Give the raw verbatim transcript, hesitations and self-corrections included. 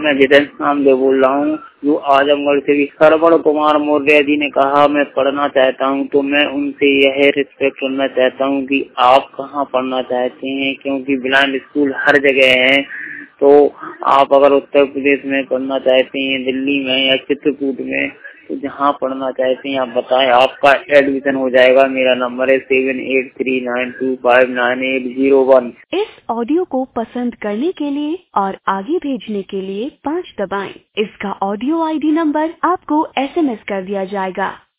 मैं जितेंद्र नामदेव बोल रहा हूँ, जो आजमगढ़ से भी सरवण कुमार मौर्य जी ने कहा मैं पढ़ना चाहता हूँ, तो मैं उनसे यह रिस्पेक्ट करना चाहता हूँ कि आप कहाँ पढ़ना चाहते हैं, क्योंकि ब्लाइंड स्कूल हर जगह है। तो आप अगर उत्तर प्रदेश में पढ़ना चाहते हैं, दिल्ली में या चित्रकूट में, तो जहाँ पढ़ना चाहते हैं आप बताएं, आपका एडमिशन हो जाएगा। मेरा नंबर है seven eight three nine two five nine eight zero one. इस ऑडियो को पसंद करने के लिए और आगे भेजने के लिए पाँच दबाएं। इसका ऑडियो आईडी नंबर आपको एसएमएस कर दिया जाएगा।